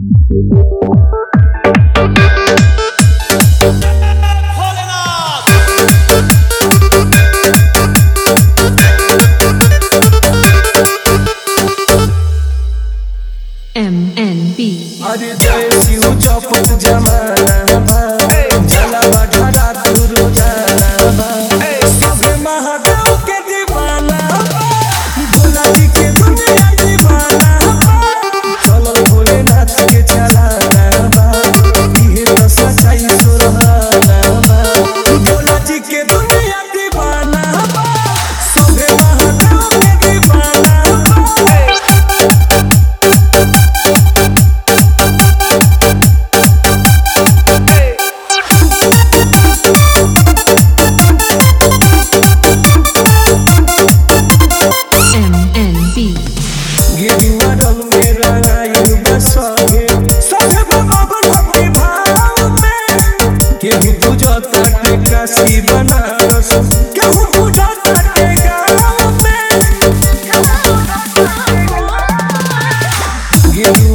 MNB अरे जय शिव जपत जमाना बा जलवा ढाला तुरु जाना बा सब महादेव के दीवाना बा भोला जी के दुनिया दीवाना बा चलो भोलेनाथ के चलाना बा इहे तो सच्चाई सुरहाना बा भोला जी के दुनिया दीवाना बा सब महादेव के दीवाना बा गेरुआ रंग में रंगाइल बसगे सभे भगवान भक्ति भाव में केहू पूजता के काशी बनारस केहू पूजता के गाँव में गेरुआ